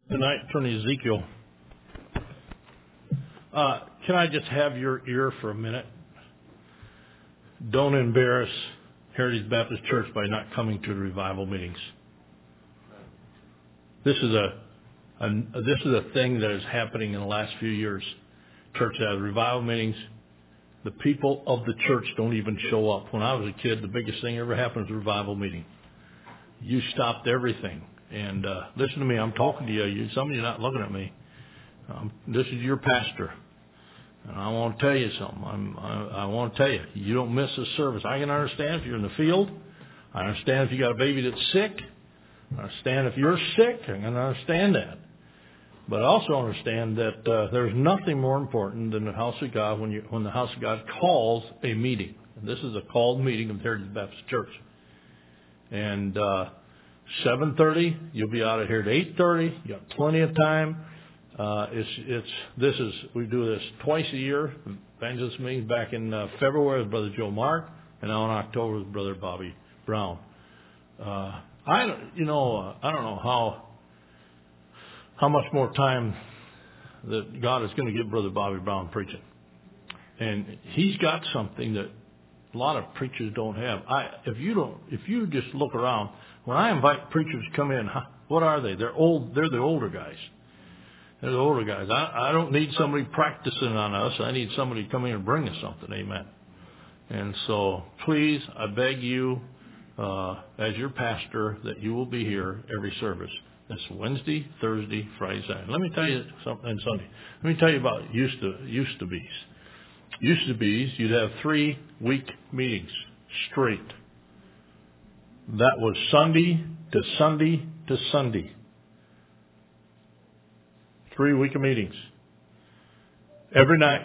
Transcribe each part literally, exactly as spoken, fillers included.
Tonight, turn to Ezekiel. Uh, can I just have your ear for a minute? Don't embarrass Heritage Baptist Church by not coming to the revival meetings. This is a, a this is a thing that is happening in the last few years. Church has revival meetings. The people of the church don't even show up. When I was a kid, the biggest thing ever happened was a revival meeting. You stopped everything. And uh, listen to me, I'm talking to you. you. Some of you are not looking at me. Um, this is your pastor. And I want to tell you something. I'm, I, I want to tell you, you don't miss a service. I can understand if you're in the field. I understand if you got a baby that's sick. I understand if you're sick. I can understand that. But I also understand that uh, there's nothing more important than the house of God when you when the house of God calls a meeting. And this is a called meeting of the Heritage Baptist Church. And uh, seven thirty, you'll be out of here at eight thirty. You got plenty of time. Uh, it's it's this is we do this twice a year. Evangelist meeting back in uh, February with Brother Joe Mark, and now in October with Brother Bobby Brown. Uh, I don't, you know uh, I don't know how how much more time that God is going to give Brother Bobby Brown preaching, and he's got something that a lot of preachers don't have. I if you don't if you just look around, when I invite preachers to come in, what are they? They're old. They're the older guys. They're the older guys. I, I don't need somebody practicing on us. I need somebody to come in and bring us something. Amen. And so, please, I beg you, uh, as your pastor, that you will be here every service. That's Wednesday, Thursday, Friday, Saturday. Let me tell you something, and Sunday. Let me tell you about used to used to be's. Used to be's, you'd have three week meetings straight. That was Sunday to Sunday to Sunday. Three week of meetings. Every night.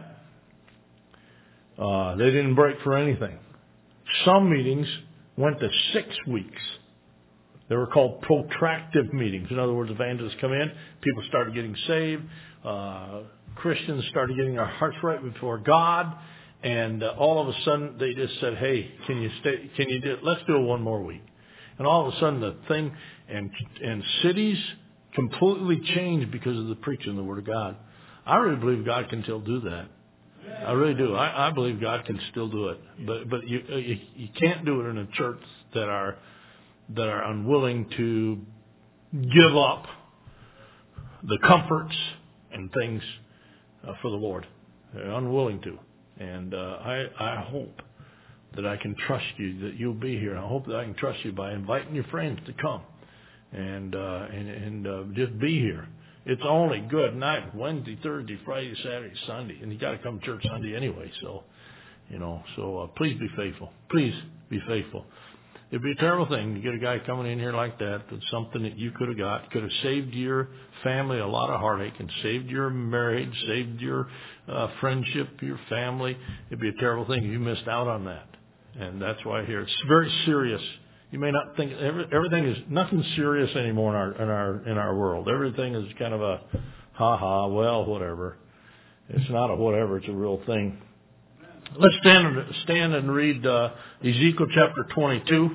Uh, they didn't break for anything. Some meetings went to six weeks. They were called protracted meetings. In other words, evangelists come in, people started getting saved, uh, Christians started getting their hearts right before God, and uh, all of a sudden they just said, "Hey, can you stay? Can you do? Let's do it one more week." And all of a sudden the thing and and cities completely changed because of the preaching of the Word of God. I really believe God can still do that. I really do. I, I believe God can still do it, but but you, you you can't do it in a church that are that are unwilling to give up the comforts and things uh, for the Lord. They're unwilling to, and uh, I I hope that I can trust you, that you'll be here. I hope that I can trust you by inviting your friends to come. And uh, and, and uh, just be here. It's only good night, Wednesday, Thursday, Friday, Saturday, Sunday. And you got to come to church Sunday anyway. So, you know, so uh, please be faithful. Please be faithful. It'd be a terrible thing to get a guy coming in here like that. That's something that you could have got. Could have saved your family a lot of heartache and saved your marriage, saved your uh, friendship, your family. It'd be a terrible thing if you missed out on that. And that's why here it's very serious. You may not think every, everything is nothing serious anymore in our in our in our world. Everything is kind of a ha ha. Well, whatever. It's not a whatever. It's a real thing. Let's stand and stand and read uh, Ezekiel chapter twenty-two.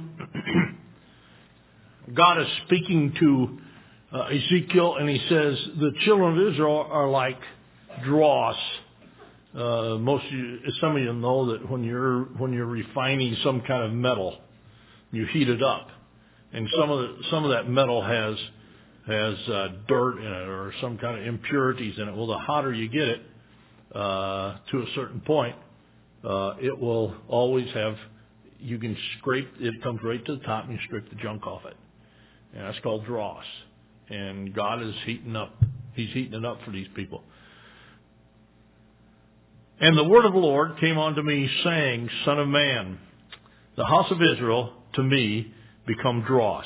God is speaking to uh, Ezekiel, and He says the children of Israel are like dross. Uh, most of you, some of you know that when you're when you're refining some kind of metal, you heat it up, and some of the, some of that metal has has uh, dirt in it or some kind of impurities in it. Well, the hotter you get it uh, to a certain point, uh, it will always have. You can scrape it comes right to the top, and you scrape the junk off it, and that's called dross. And God is heating up. He's heating it up for these people. And the word of the Lord came unto me, saying, Son of man, the house of Israel to me become dross.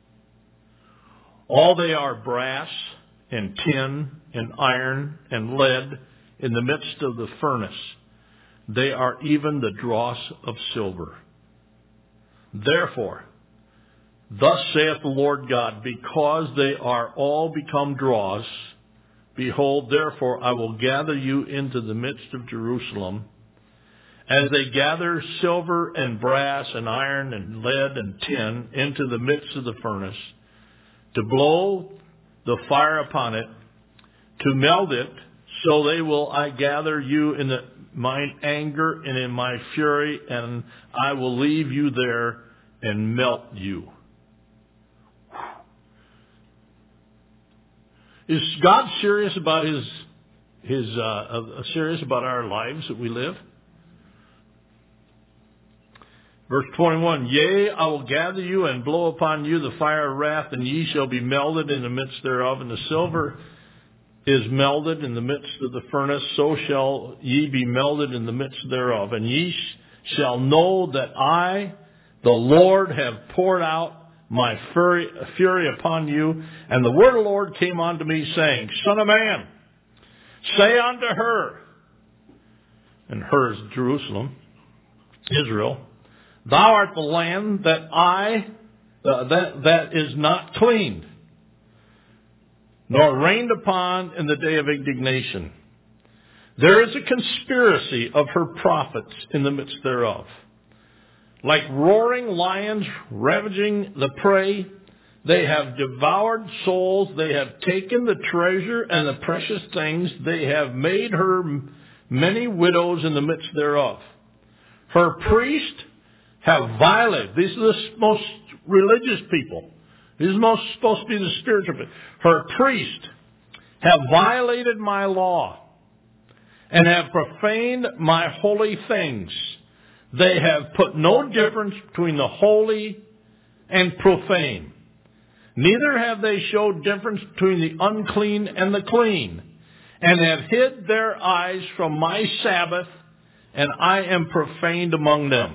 All they are brass and tin and iron and lead in the midst of the furnace. They are even the dross of silver. Therefore, thus saith the Lord God, because they are all become dross, behold, therefore I will gather you into the midst of Jerusalem, as they gather silver and brass and iron and lead and tin into the midst of the furnace, to blow the fire upon it, to melt it, so they will I gather you in the, mine anger and in my fury, and I will leave you there and melt you. Is God serious about his his uh, uh, serious about our lives that we live? Verse twenty-one, yea, I will gather you and blow upon you the fire of wrath, and ye shall be melted in the midst thereof, and the silver is melted in the midst of the furnace, so shall ye be melted in the midst thereof. And ye sh- shall know that I, the Lord, have poured out my fury, fury upon you. And the word of the Lord came unto me, saying, Son of man, say unto her, and her is Jerusalem, Israel, thou art the land that I, uh, that, that is not cleaned, nor rained upon in the day of indignation. There is a conspiracy of her prophets in the midst thereof. Like roaring lions ravaging the prey, they have devoured souls, they have taken the treasure and the precious things, they have made her many widows in the midst thereof. Her priests have violated, these are the most religious people. These are most supposed to be the spiritual people. Her priests have violated my law and have profaned my holy things. They have put no difference between the holy and profane. Neither have they showed difference between the unclean and the clean, and have hid their eyes from my Sabbath, and I am profaned among them.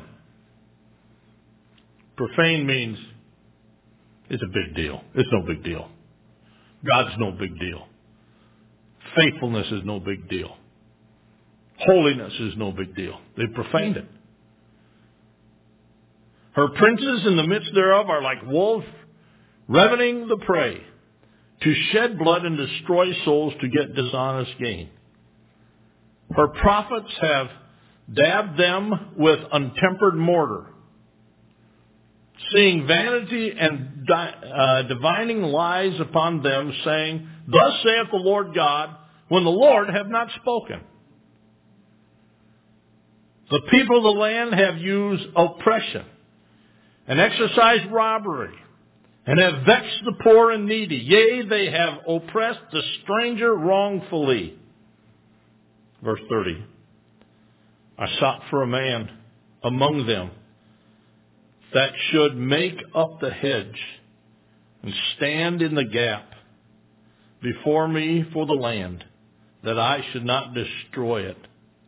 Profane means it's a big deal. It's no big deal. God's no big deal. Faithfulness is no big deal. Holiness is no big deal. They profaned it. Her princes in the midst thereof are like wolves ravening the prey, to shed blood and destroy souls to get dishonest gain. Her prophets have dabbed them with untempered mortar, seeing vanity and di- uh, divining lies upon them, saying, Thus saith the Lord God, when the Lord have not spoken. The people of the land have used oppression and exercised robbery, and have vexed the poor and needy. Yea, they have oppressed the stranger wrongfully. Verse thirty. I sought for a man among them that should make up the hedge and stand in the gap before me for the land, that I should not destroy it.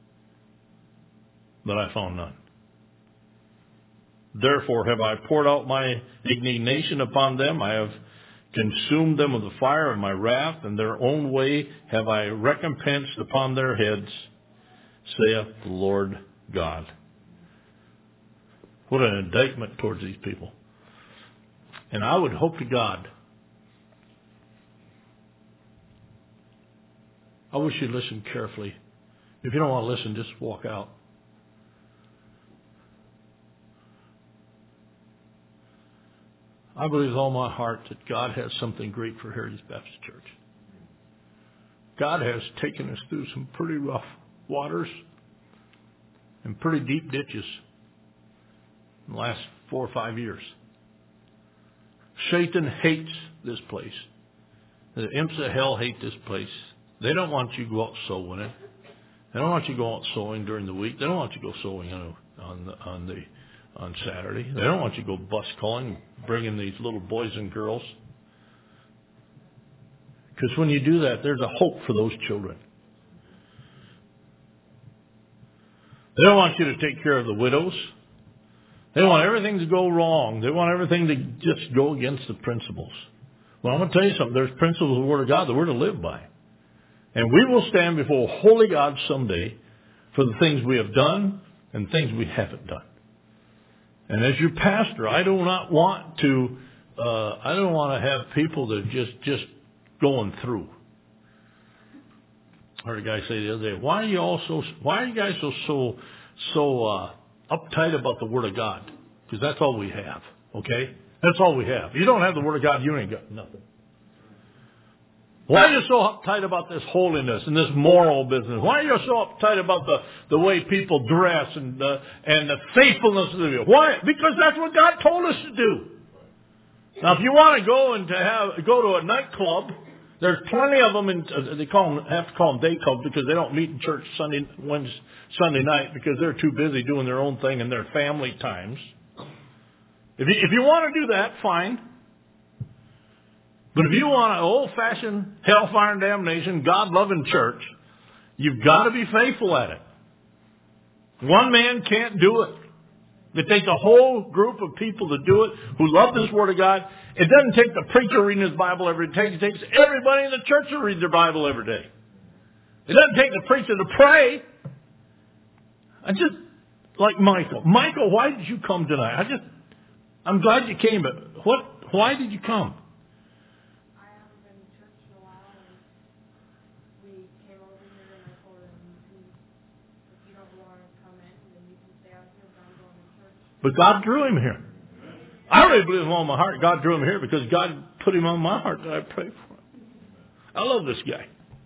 But I found none. Therefore have I poured out my indignation upon them. I have consumed them with the fire of my wrath, and their own way have I recompensed upon their heads, saith the Lord God. What an indictment towards these people. And I would hope to God, I wish you'd listen carefully. If you don't want to listen, just walk out. I believe with all my heart that God has something great for Heritage Baptist Church. God has taken us through some pretty rough waters and pretty deep ditches in the last four or five years. Satan hates this place. The imps of hell hate this place. They don't want you to go out sowing it. They don't want you to go out sowing during the week. They don't want you to go sowing on the, on the, on the on Saturday. They don't want you to go bus calling, bringing these little boys and girls. Because when you do that, there's a hope for those children. They don't want you to take care of the widows. They want everything to go wrong. They want everything to just go against the principles. Well, I'm going to tell you something. There's principles of the Word of God that we're to live by. And we will stand before holy God someday for the things we have done and things we haven't done. And as your pastor, I do not want to, uh, I don't want to have people that are just, just going through. I heard a guy say the other day, why are you all so, why are you guys so, so, so, uh, uptight about the Word of God? Because that's all we have. Okay? That's all we have. You don't have the Word of God, you ain't got nothing. Why are you so uptight about this holiness and this moral business? Why are you so uptight about the, the way people dress and the, and the faithfulness of the people? Why? Because that's what God told us to do. Now, if you want to go and to have go to a nightclub, there's plenty of them. In, uh, they call them, have to call them day clubs because they don't meet in church Sunday Wednesday, Sunday night because they're too busy doing their own thing in their family times. If you, if you want to do that, fine. But if you want an old-fashioned hellfire and damnation, God-loving church, you've got to be faithful at it. One man can't do it. It takes a whole group of people to do it who love this Word of God. It doesn't take the preacher reading his Bible every day. It takes everybody in the church to read their Bible every day. It doesn't take the preacher to pray. I just, like Michael. Michael, why did you come tonight? I just, I'm glad you came, but what, why did you come? But God drew him here. I really believe with all my heart God drew him here because God put him on my heart that I pray for him. I love this guy.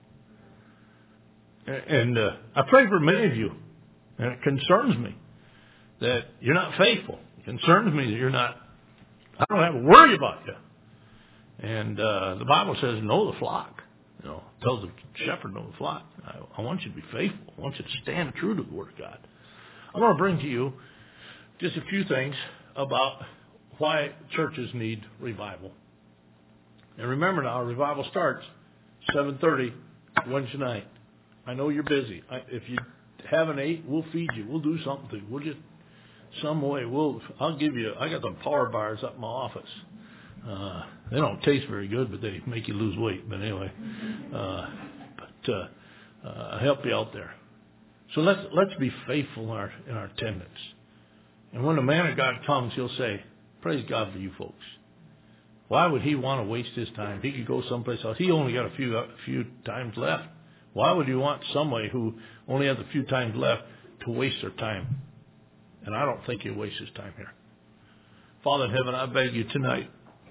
And uh, I pray for many of you. And it concerns me that you're not faithful. It concerns me that you're not, I don't have to worry about you. And uh, the Bible says, know the flock. You know, it tells the shepherd, know the flock. I, I want you to be faithful. I want you to stand true to the Word of God. I want to bring to you just a few things about why churches need revival. And remember now, revival starts seven thirty Wednesday night. I know you're busy. I, if you haven't ate, we'll feed you. We'll do something to you. We'll just, some way, we'll, I'll give you, I got some power bars up in my office. Uh, they don't taste very good, but they make you lose weight. But anyway, uh, but uh, uh, I'll help you out there. So let's, let's be faithful in our, in our attendance. And when the man of God comes, he'll say, praise God for you folks. Why would he want to waste his time? He could go someplace else. He only got a few a few times left. Why would you want somebody who only has a few times left to waste their time? And I don't think he'll waste his time here. Father in heaven, I beg you tonight.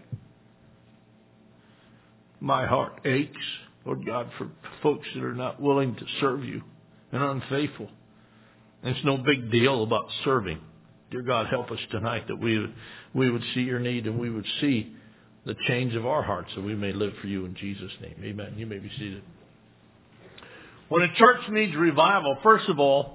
My heart aches, Lord God, for folks that are not willing to serve you and unfaithful. And it's no big deal about serving. Dear God, help us tonight that we would, we would see your need and we would see the change of our hearts that we may live for you in Jesus' name. Amen. You may be seated. When a church needs revival, first of all,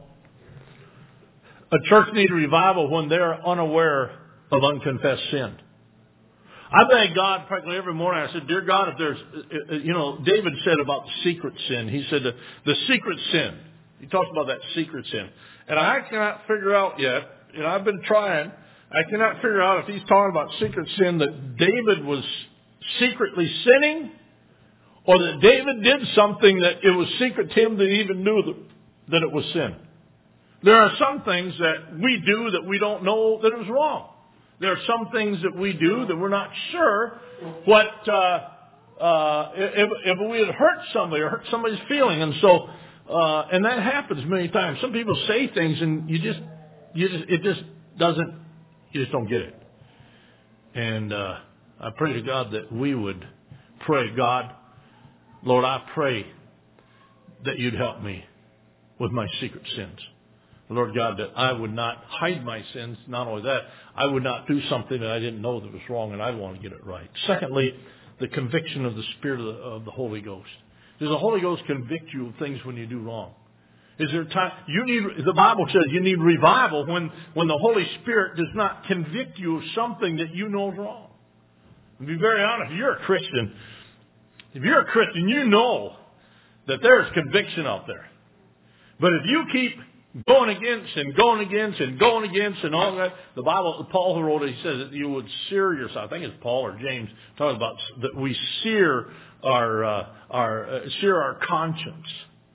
a church needs revival when they're unaware of unconfessed sin. I thank God practically every morning. I said, dear God, if there's, you know, David said about the secret sin. He said the, the secret sin. He talks about that secret sin. And I cannot figure out yet, and I've been trying, I cannot figure out if he's talking about secret sin that David was secretly sinning or that David did something that it was secret to him that he even knew that, that it was sin. There are some things that we do that we don't know that is wrong. There are some things that we do that we're not sure what, uh, uh, if, if we had hurt somebody or hurt somebody's feeling. And so, uh, and that happens many times. Some people say things and you just, you just, it just doesn't, you just don't get it. And, uh, I pray to God that we would pray, God, Lord, I pray that you'd help me with my secret sins. Lord God, that I would not hide my sins. Not only that, I would not do something that I didn't know that was wrong, and I want to get it right. Secondly, the conviction of the Spirit of the, of the Holy Ghost. Does the Holy Ghost convict you of things when you do wrong? Is there time? You need. The Bible says you need revival when when the Holy Spirit does not convict you of something that you know is wrong. To be very honest, if you're a Christian, if you're a Christian, you know that there's conviction out there. But if you keep going against and going against and going against and all that. The Bible, Paul who wrote it, he says that you would sear yourself. I think it's Paul or James talking about that we sear our uh, our uh, sear our conscience.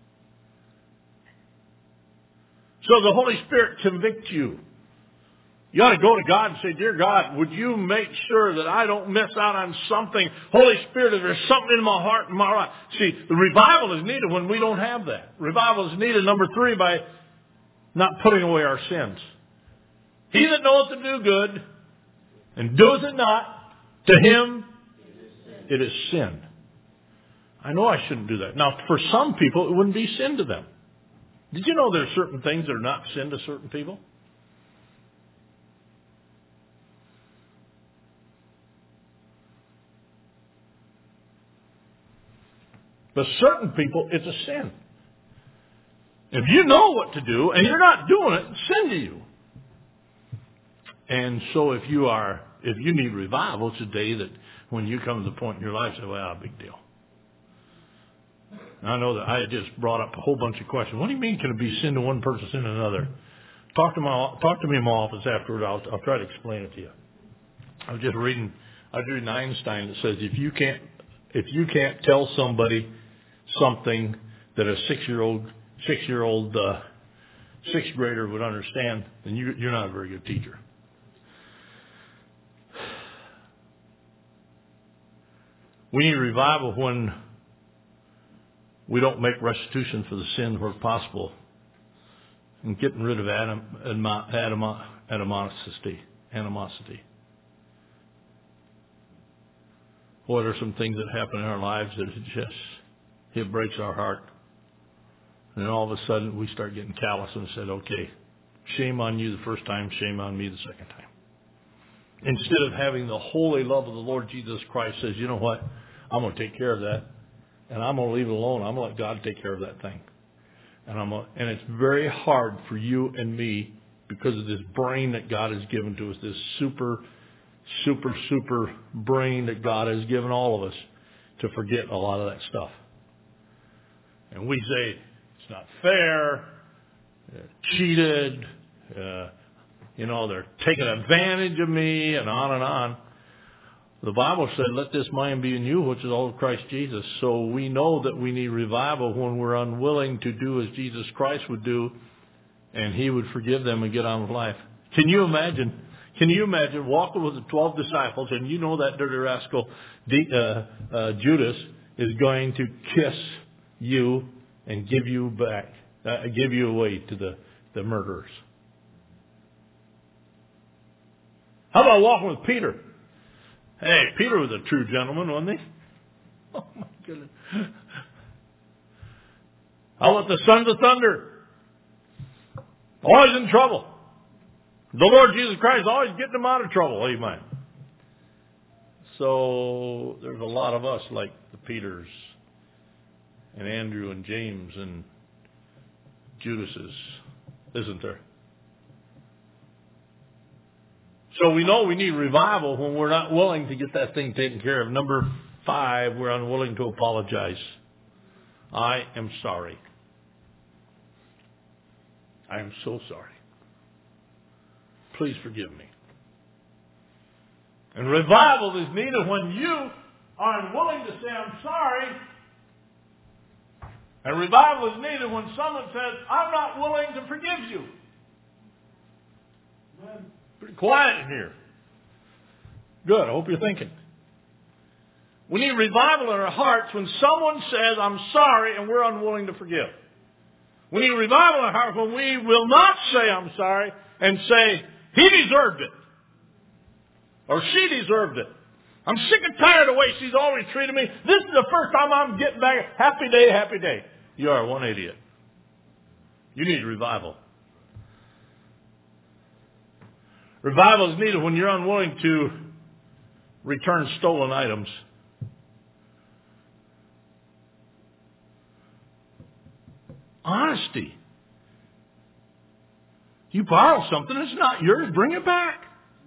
So the Holy Spirit convicts you. You ought to go to God and say, dear God, would you make sure that I don't miss out on something? Holy Spirit, if there's something in my heart and my life. See, the revival is needed when we don't have that. Revival is needed, number three, by not putting away our sins. He that knoweth to do good and doeth it not, to him it is sin. I know I shouldn't do that. Now, for some people, it wouldn't be sin to them. Did you know there are certain things that are not sin to certain people? But certain people, it's a sin. If you know what to do and you're not doing it, it's sin to you. And so if you are, if you need revival, it's a day that when you come to the point in your life, say, well, big deal. I know that I just brought up a whole bunch of questions. What do you mean can it be sin to one person, sin to another? Talk to my talk to me in my office afterward. I'll I'll try to explain it to you. I was just reading I was reading Einstein that says if you can't if you can't tell somebody something that a six year old six year old uh, sixth grader would understand, then you you're not a very good teacher. We need revival when we don't make restitution for the sin where possible, and getting rid of adam, adam, animosity. Animosity. What are some things that happen in our lives that it just it breaks our heart, and then all of a sudden we start getting callous and said, "Okay, shame on you the first time, shame on me the second time." Instead of having the holy love of the Lord Jesus Christ says, "You know what? I'm going to take care of that. And I'm going to leave it alone. I'm going to let God take care of that thing." And I'm going to, and it's very hard for you and me because of this brain that God has given to us, this super, super, super brain that God has given all of us to forget a lot of that stuff. And we say, it's not fair, they're cheated, uh, you know, they're taking advantage of me, and on and on. The Bible said, let this mind be in you, which is all of Christ Jesus. So we know that we need revival when we're unwilling to do as Jesus Christ would do, and He would forgive them and get on with life. Can you imagine? Can you imagine walking with the twelve disciples, and you know that dirty rascal uh, uh, Judas is going to kiss you and give you back, uh, give you away to the, the murderers? How about walking with Peter? Hey, Peter was a true gentleman, wasn't he? Oh, my goodness. How about the sons of thunder? Always in trouble. The Lord Jesus Christ always getting them out of trouble. Amen. So there's a lot of us like the Peters and Andrew and James and Judases, isn't there? So we know we need revival when we're not willing to get that thing taken care of. Number five, we're unwilling to apologize. I am sorry. I am so sorry. Please forgive me. And revival is needed when you are unwilling to say, I'm sorry. And revival is needed when someone says, I'm not willing to forgive you. Amen. Pretty quiet in here. Good. I hope you're thinking. We need revival in our hearts when someone says, I'm sorry, and we're unwilling to forgive. We need revival in our hearts when we will not say, I'm sorry, and say, he deserved it. Or she deserved it. I'm sick and tired of the way she's always treated me. This is the first time I'm getting back. Happy day, happy day. You are one idiot. You need revival. Revival is needed when you're unwilling to return stolen items. Honesty. You borrow something, it's not yours, bring it back.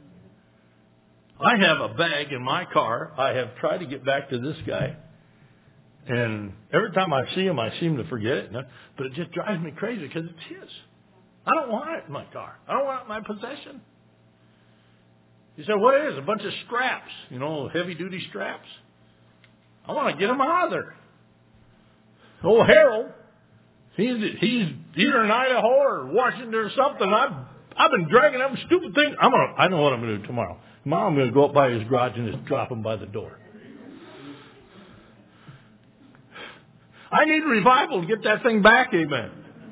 I have a bag in my car. I have tried to get back to this guy. And every time I see him, I seem to forget it. But it just drives me crazy because it's his. I don't want it in my car. I don't want it in my possession. He said, what is it? A bunch of straps, you know, heavy-duty straps. I want to get them out of there. Old Harold, he's he's either in Idaho or Washington or something. I've I've been dragging them stupid things. I'm gonna. I know what I'm going to do tomorrow. Tomorrow I'm going to go up by his garage and just drop them by the door. I need revival to get that thing back. Amen.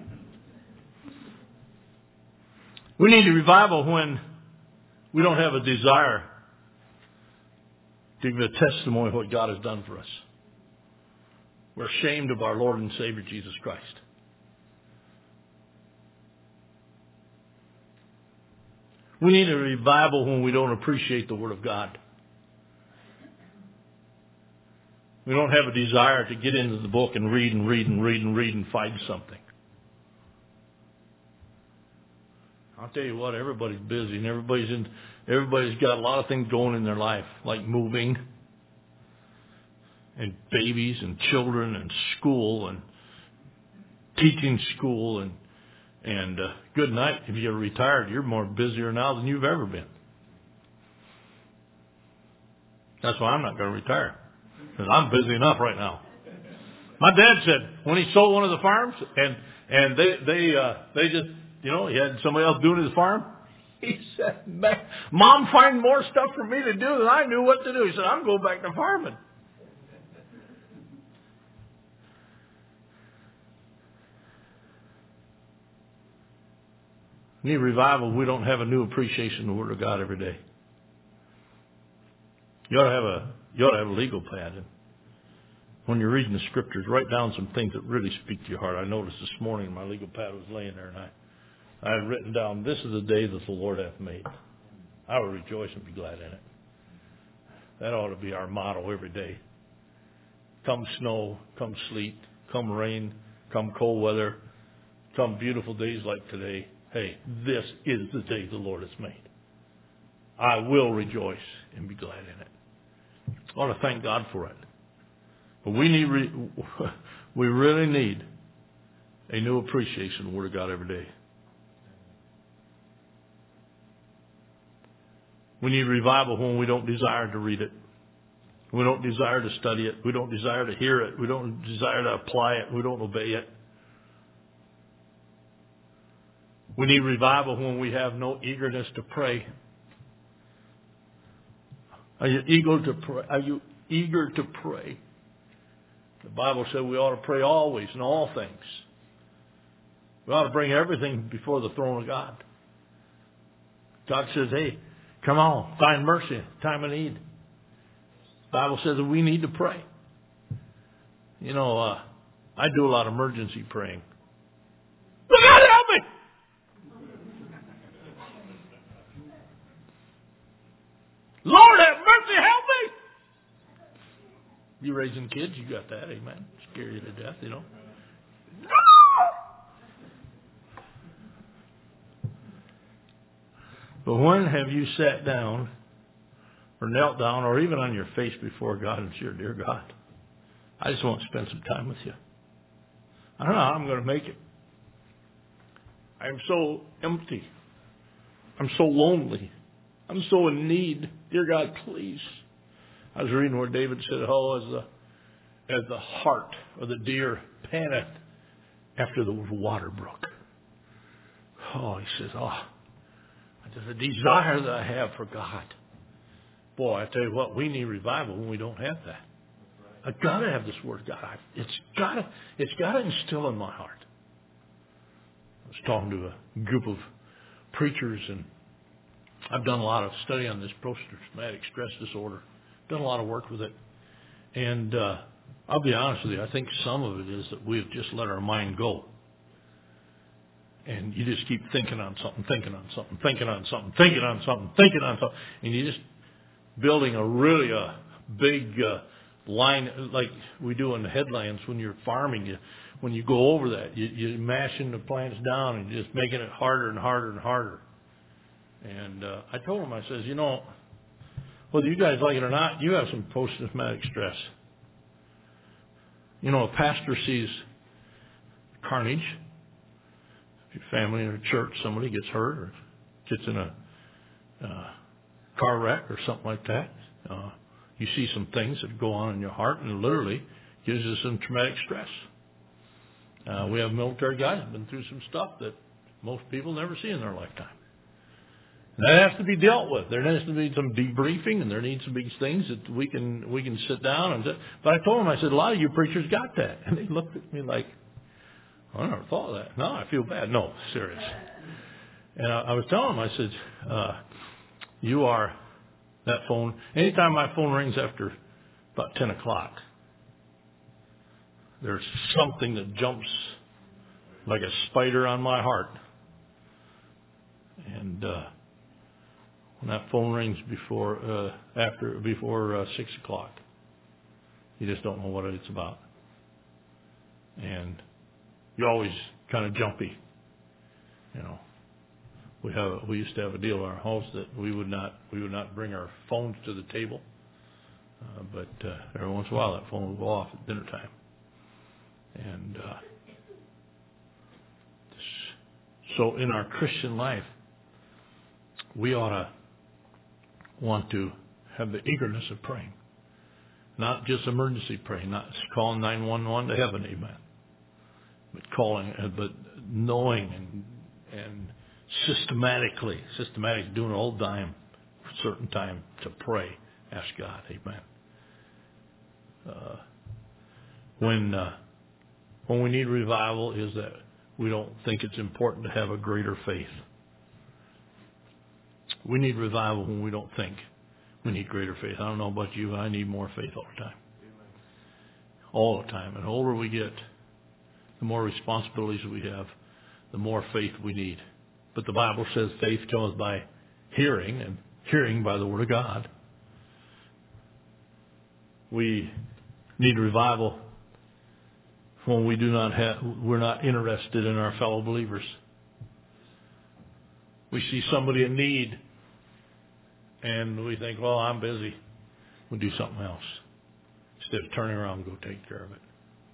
We need a revival when we don't have a desire to give a testimony of what God has done for us. We're ashamed of our Lord and Savior Jesus Christ. We need a revival when we don't appreciate the Word of God. We don't have a desire to get into the book and read and read and read and read and find something. I'll tell you what, everybody's busy and everybody's in, everybody's got a lot of things going in their life, like moving and babies and children and school and teaching school and and uh, good night. If you're retired, you're more busier now than you've ever been. That's why I'm not going to retire, because I'm busy enough right now. My dad said when he sold one of the farms and and they they uh, they just you know he had somebody else doing his farm. He said, "Mom, find more stuff for me to do than I knew what to do." He said, "I'm going back to farming." Need revival. We don't have a new appreciation of the Word of God every day. You ought to have a you ought to have a legal pad. And when you're reading the Scriptures, write down some things that really speak to your heart. I noticed this morning my legal pad was laying there, and I I had written down, "This is the day that the Lord hath made. I will rejoice and be glad in it." That ought to be our motto every day. Come snow, come sleet, come rain, come cold weather, come beautiful days like today. Hey, this is the day the Lord has made. I will rejoice and be glad in it. I ought to thank God for it. But we need, we really need a new appreciation of the Word of God every day. We need revival when we don't desire to read it. We don't desire to study it. We don't desire to hear it. We don't desire to apply it. We don't obey it. We need revival when we have no eagerness to pray. Are you eager to pray? Are you eager to pray? The Bible said we ought to pray always in all things. We ought to bring everything before the throne of God. God says, "Hey, come on, find mercy, time of need." The Bible says that we need to pray. You know, uh, I do a lot of emergency praying. God help me! Lord have mercy, help me! You raising kids, you got that, amen. Scare you to death, you know. But when have you sat down or knelt down or even on your face before God and said, "Dear God, I just want to spend some time with you. I don't know how I'm going to make it. I'm so empty. I'm so lonely. I'm so in need. Dear God, please." I was reading where David said, "Oh, as the, as the heart of the deer panteth after the water brook." Oh, he says, "Oh, there's a desire that I have for God." Boy, I tell you what, we need revival when we don't have that. I've got to have this Word of God. It's got to, it's got to instill in my heart. I was talking to a group of preachers, and I've done a lot of study on this post-traumatic stress disorder. Done a lot of work with it. And uh, I'll be honest with you, I think some of it is that we've just let our mind go. And you just keep thinking on something, thinking on something, thinking on something, thinking on something, thinking on something. And you're just building a really a big uh, line like we do in the headlands when you're farming. You, when you go over that, you, you're mashing the plants down and just making it harder and harder and harder. And uh, I told him, I says, you know, whether you guys like it or not, you have some post-traumatic stress. You know, a pastor sees carnage. If your family or church, somebody gets hurt or gets in a uh, car wreck or something like that, uh, you see some things that go on in your heart, and it literally gives you some traumatic stress. Uh, we have military guys who've been through some stuff that most people never see in their lifetime. That has to be dealt with. There needs to be some debriefing, and there needs to be things that we can we can sit down and. But I told them, I said, a lot of you preachers got that, and they looked at me like, I never thought of that. No, I feel bad. No, serious. And I, I was telling them, I said, uh, you are that phone. Anytime my phone rings after about ten o'clock, there's something that jumps like a spider on my heart. And uh, when that phone rings before uh, after before uh, six o'clock, you just don't know what it's about, and you're always kind of jumpy. You know, we have we used to have a deal in our house that we would not we would not bring our phones to the table, uh, but uh, every once in a while that phone would go off at dinner time, and uh, so in our Christian life, we ought to want to have the eagerness of praying. Not just emergency praying, not calling nine one one to heaven, amen. But calling, but knowing and and systematically, systematic doing a whole dime, a certain time to pray, ask God, amen. Uh, when uh, when we need revival is that we don't think it's important to have a greater faith. We need revival when we don't think we need greater faith. I don't know about you, but I need more faith all the time. All the time. And the older we get, the more responsibilities we have, the more faith we need. But the Bible says faith comes by hearing, and hearing by the Word of God. We need revival when we do not have, we're not interested in our fellow believers. We see somebody in need, and we think, well, I'm busy. We'll do something else. Instead of turning around and go take care of it.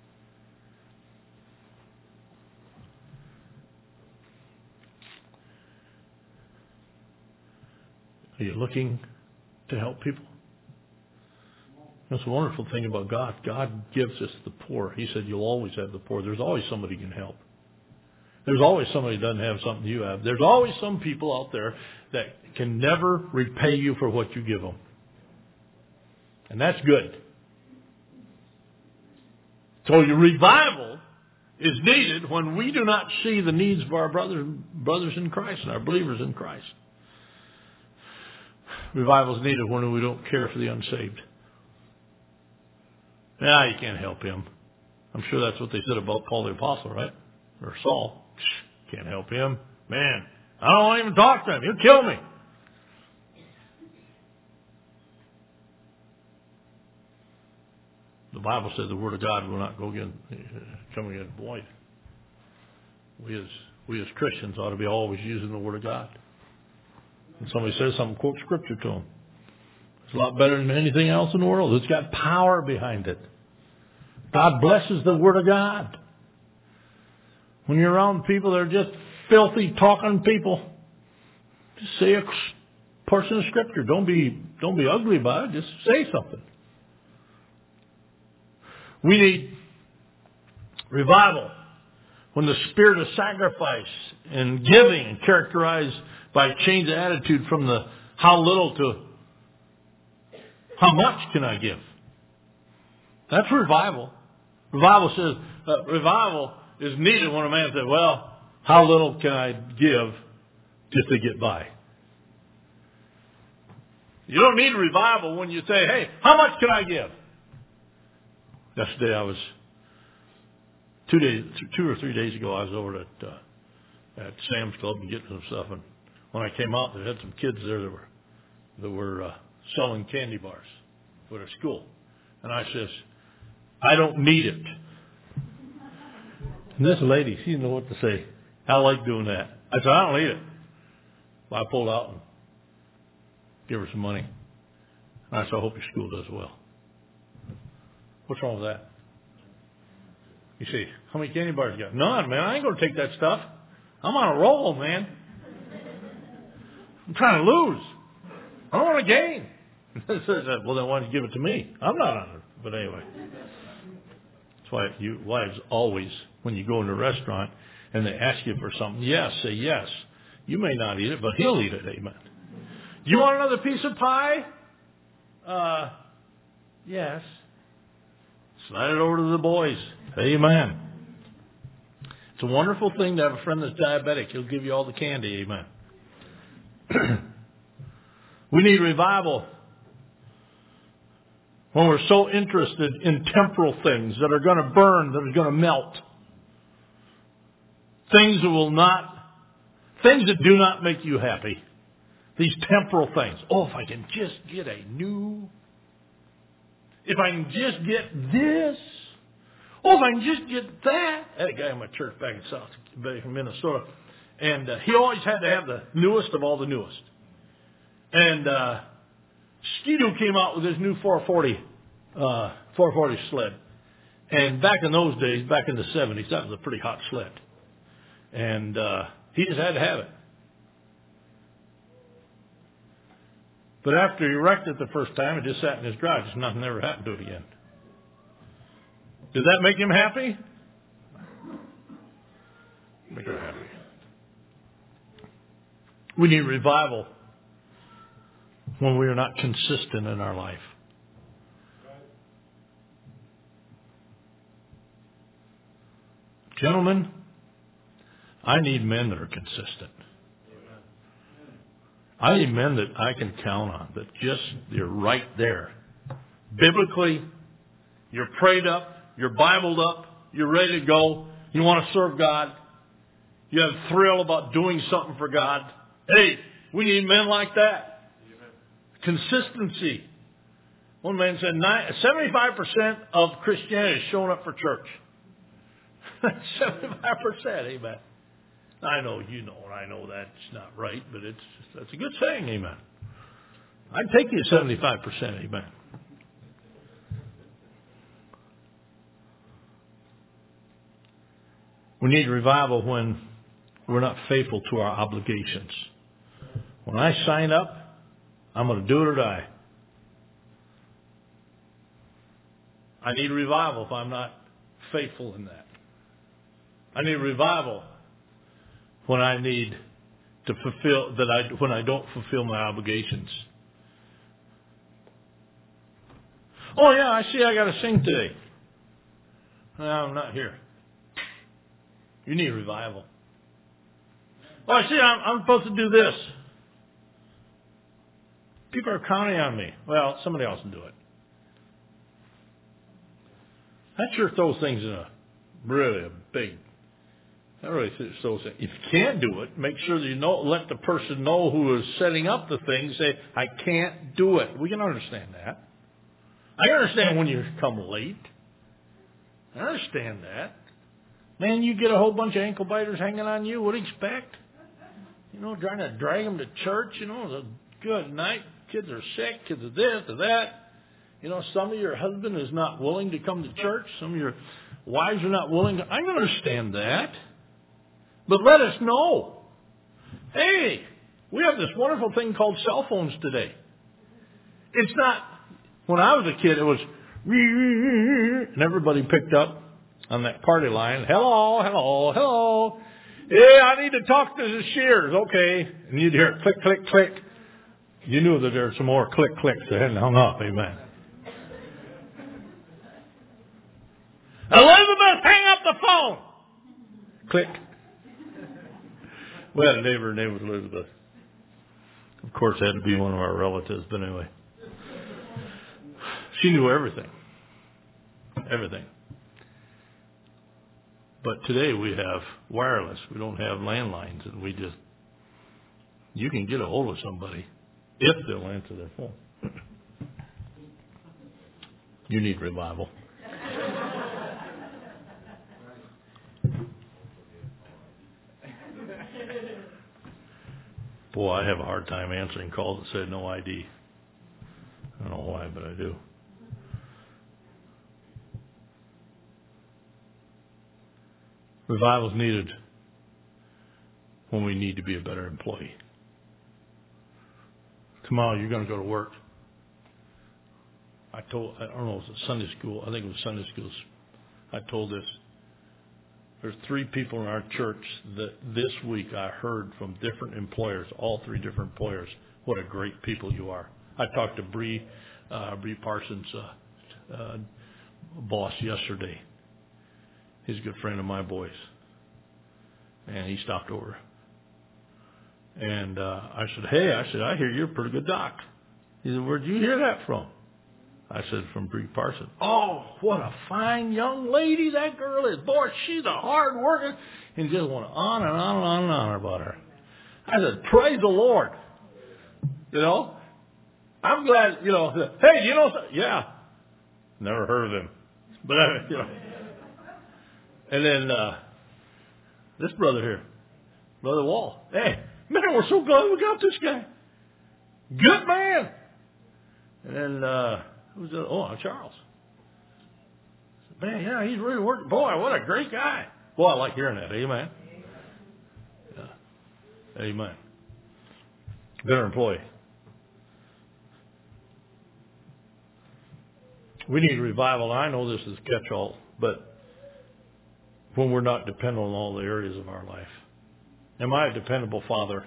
Are you looking to help people? That's a wonderful thing about God. God gives us the poor. He said you'll always have the poor. There's always somebody who can help. There's always somebody who doesn't have something you have. There's always some people out there that can never repay you for what you give them. And that's good. So your revival is needed when we do not see the needs of our brothers, brothers in Christ and our believers in Christ. Revival is needed when we don't care for the unsaved. Yeah, you can't help him. I'm sure that's what they said about Paul the Apostle, right? Or Saul. Can't help him. Man, I don't want to even talk to him. He'll kill me. The Bible says the Word of God will not go again, come again void. We as we as Christians ought to be always using the Word of God. When somebody says something, quote Scripture to them. It's a lot better than anything else in the world. It's got power behind it. God blesses the Word of God. When you're around people that are just filthy talking people, just say a portion of Scripture. Don't be don't be ugly about it. Just say something. We need revival when the spirit of sacrifice and giving characterized by a change of attitude from the how little to how much can I give? That's revival. Revival says uh, revival is needed when a man says, well, how little can I give just to get by? You don't need revival when you say, hey, how much can I give? Yesterday I was, two days, two or three days ago, I was over at uh, at Sam's Club and getting some stuff. And when I came out, they had some kids there that were that were uh, selling candy bars for their school. And I says, I don't need it. And this lady, she didn't know what to say. I like doing that. I said, I don't need it. Well, I pulled out and gave her some money. And I said, I hope your school does well. What's wrong with that? You see, how many candy bars you got? None, man. I ain't going to take that stuff. I'm on a roll, man. I'm trying to lose. I don't want to gain. Well, then why don't you give it to me? I'm not on it. But anyway. That's why you wives always, when you go in a restaurant and they ask you for something, yes, say yes. You may not eat it, but he'll eat it. Amen. You want another piece of pie? Uh, yes. Slide it over to the boys. Amen. It's a wonderful thing to have a friend that's diabetic. He'll give you all the candy. Amen. We need revival When we're so interested in temporal things that are going to burn, that are going to melt. Things that will not, things that do not make you happy. These temporal things. Oh, if I can just get a new, if I can just get this. Oh, if I can just get that. I had a guy in my church back in South, back in Minnesota. And uh, he always had to have the newest of all the newest. And uh, Ski-Doo came out with his new four forty, uh, four forty sled. And back in those days, back in the seventies, that was a pretty hot sled. And uh, he just had to have it. But after he wrecked it the first time, it just sat in his garage. Nothing ever happened to it again. Did that make him happy? Make her happy. We need revival when we are not consistent in our life. Gentlemen, I need men that are consistent. I need men that I can count on, that just, you're right there. Biblically, you're prayed up, you're Bibled up, you're ready to go, you want to serve God, you have thrill about doing something for God. Hey, we need men like that. Consistency. One man said seventy-five percent of Christianity is showing up for church. seventy-five percent, amen. I know you know, and I know that's not right, but it's that's a good saying, amen. I'd take you seventy-five percent, amen. We need revival when we're not faithful to our obligations. When I sign up, I'm going to do it or die. I need revival if I'm not faithful in that. I need revival when I need to fulfill that I when I don't fulfill my obligations. Oh yeah, I see I got to sing today. No, I'm not here. You need revival. Oh, I see I'm, I'm supposed to do this. People are counting on me. Well, somebody else will do it. That sure throws things in a really a big. That really throws things. If you can't do it, make sure that you know. Let the person know who is setting up the thing. Say, I can't do it. We can understand that. I understand when you come late. I understand that. Man, you get a whole bunch of ankle biters hanging on you. What do you expect? You know, trying to drag them to church. You know, it's a good night. Kids are sick. Kids are this or that. You know, some of your husband is not willing to come to church. Some of your wives are not willing to. I understand that. But let us know. Hey, we have this wonderful thing called cell phones today. It's not, when I was a kid, it was, and everybody picked up on that party line. Hello, hello, hello. Yeah, I need to talk to the Shears. Okay. And you'd hear click, click, click. You knew that there were some more click, clicks. They hadn't hung up. Amen. Elizabeth, hang up the phone. Click. We had a neighbor, her name was Elizabeth. Of course, it had to be one of our relatives, but anyway. She knew everything. Everything. But today we have wireless. We don't have landlines, and we just, you can get a hold of somebody if they'll answer their phone. You need revival. Boy, I have a hard time answering calls that say no I D. I don't know why, but I do. Revival is needed when we need to be a better employee. Tomorrow you're going to go to work. I told, I don't know, it was a Sunday school. I think it was Sunday schools. I told this. There's three people in our church that this week I heard from different employers, all three different employers, what a great people you are. I talked to Bree, uh, Bree Parsons' uh, uh, boss yesterday. He's a good friend of my boys. And he stopped over. And uh, I said, hey, I said, I hear you're a pretty good doc. He said, where'd you hear that from? I said, from Bree Parsons. Oh, what a fine young lady that girl is. Boy, she's a hard worker. And just went on and on and on and on about her. I said, praise the Lord. You know, I'm glad, you know, hey, you know, yeah, never heard of him. But, uh, you know, and then uh, this brother here, Brother Wall. Hey, man, we're so glad we got this guy. Good man. And then, uh, who's the, oh, Charles. Man, yeah, he's really working. Boy, what a great guy. Boy, I like hearing that. Amen. Yeah. Amen. Better employee. We need revival. I know this is catch-all, but when we're not dependent on all the areas of our life. Am I a dependable father?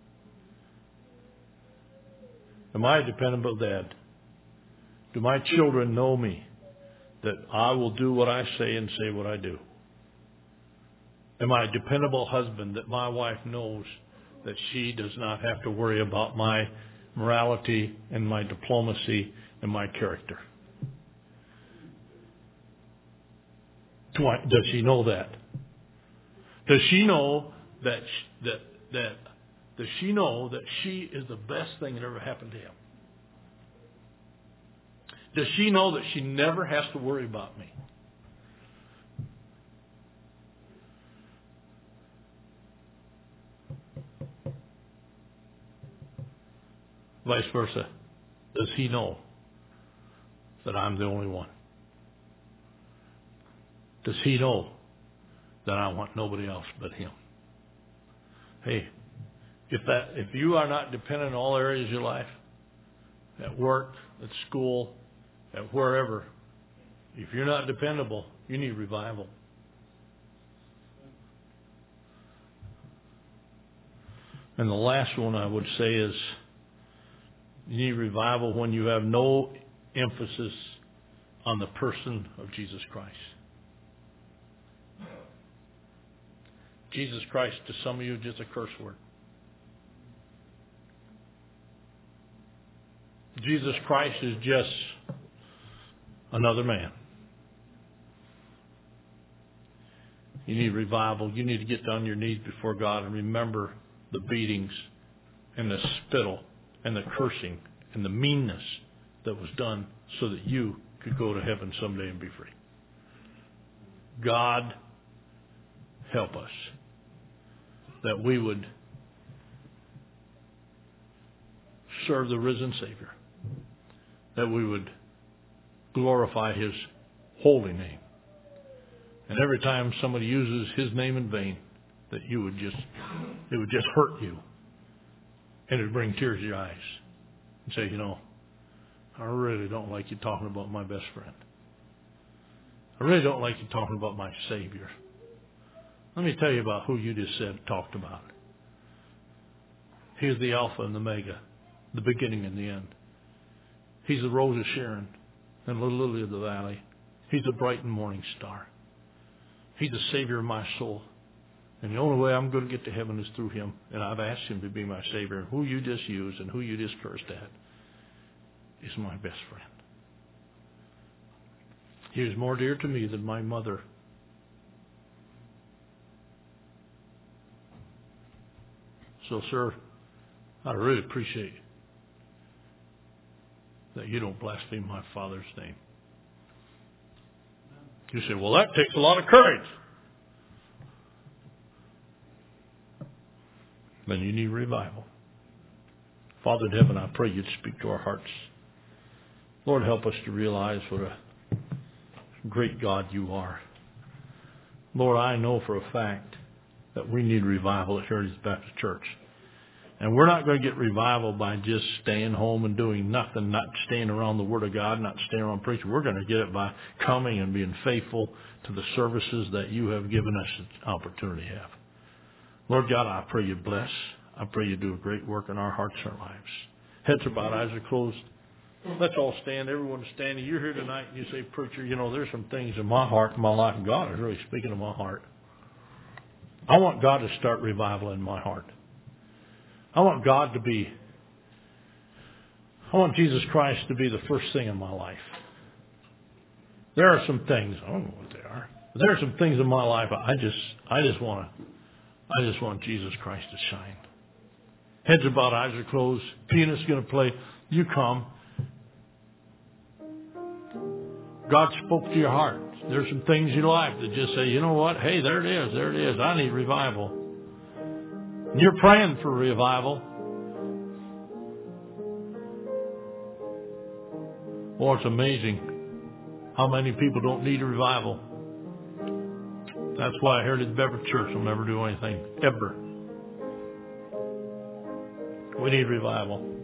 Am I a dependable dad? Do my children know me, that I will do what I say and say what I do? Am I a dependable husband, that my wife knows that she does not have to worry about my morality and my diplomacy and my character? Do I, does she know that? Does she know that that that does she know that she is the best thing that ever happened to him? Does she know that she never has to worry about me? Vice versa. Does he know that I'm the only one? Does he know that I want nobody else but him? Hey, if that if you are not dependent on all areas of your life, at work, at school, at wherever, if you're not dependable, you need revival. And the last one I would say is you need revival when you have no emphasis on the person of Jesus Christ. Jesus Christ, to some of you, just a curse word. Jesus Christ is just another man. You need revival. You need to get on your knees before God and remember the beatings and the spittle and the cursing and the meanness that was done so that you could go to heaven someday and be free. God, help us that we would serve the risen Savior, that we would glorify His holy name. And every time somebody uses His name in vain, that you would just, it would just hurt you. And it would bring tears to your eyes. And say, you know, I really don't like you talking about my best friend. I really don't like you talking about my Savior. Let me tell you about who you just said, talked about. He is the Alpha and the Omega, the beginning and the end. He's the Rose of Sharon and the Lily of the Valley. He's the bright and morning star. He's the Savior of my soul. And the only way I'm going to get to heaven is through Him. And I've asked Him to be my Savior. And who you just used and who you just cursed at is my best friend. He is more dear to me than my mother. So, sir, I really appreciate that you don't blaspheme my Father's name. You say, well, that takes a lot of courage. Then you need revival. Father in heaven, I pray you'd speak to our hearts. Lord, help us to realize what a great God you are. Lord, I know for a fact that we need revival at Heritage Baptist Church. And we're not going to get revival by just staying home and doing nothing, not staying around the Word of God, not staying around preaching. We're going to get it by coming and being faithful to the services that you have given us an opportunity to have. Lord God, I pray you bless. I pray you do a great work in our hearts and our lives. Heads are bowed, eyes are closed. Let's all stand. Everyone's standing. You're here tonight and you say, preacher, you know, there's some things in my heart, in my life, and God is really speaking to my heart. I want God to start revival in my heart. I want God to be I want Jesus Christ to be the first thing in my life. There are some things, I don't know what they are, but there are some things in my life I just, I just want to, I just want Jesus Christ to shine. Heads are bowed, eyes are closed. Pianist's going to play. You come. God spoke to your heart. There's some things in your life that just say, you know what? Hey, there it is. There it is. I need revival. And you're praying for revival. Oh, it's amazing how many people don't need a revival. That's why Heritage Beverage Church will never do anything, ever. We need revival.